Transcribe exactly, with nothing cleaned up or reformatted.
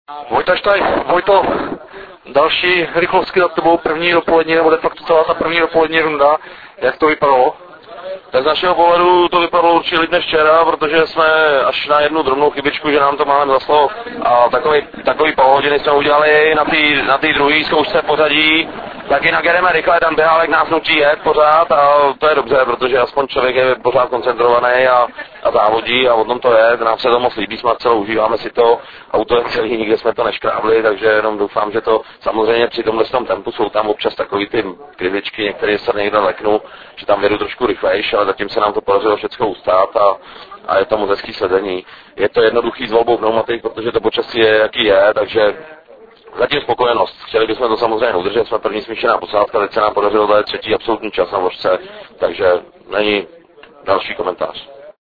Vojta Štaj, Vojto, další rychlostky za tebou, první dopolední, nebo de facto celá ta první dopolední runda, jak to vypadalo? Tak z našeho pohledu to vypadalo určitě líp než včera, protože jsme až na jednu drobnou chybičku, že nám to máme zaslo a takový, takový pohodiny jsme udělali na té na druhé zkoušce pořadí, tak jinak jedeme rychle, tam Běhálek nás nutí jet pořád a to je dobře, protože aspoň člověk je pořád koncentrovaný a, a závodí a o tom to je, nám se to moc líbí, jsme celou užíváme si to, auto je celý, nikde jsme to neškrábli, takže jenom doufám, že to samozřejmě při tomhle tom tempu jsou tam občas takový ty krivičky, některé se někde leknou, že tam jedu trošku rychlejš, ale zatím se nám to podařilo všechno ustát a, a je to moc hezký sledení. Je to jednoduchý s volbou pneumatik, protože to počasí je jaký je, takže zatím spokojenost. Chtěli bychom to samozřejmě udržet, jsme první smíšená posádka, teď se nám podařilo dát třetí absolutní čas na vozce, takže není další komentář.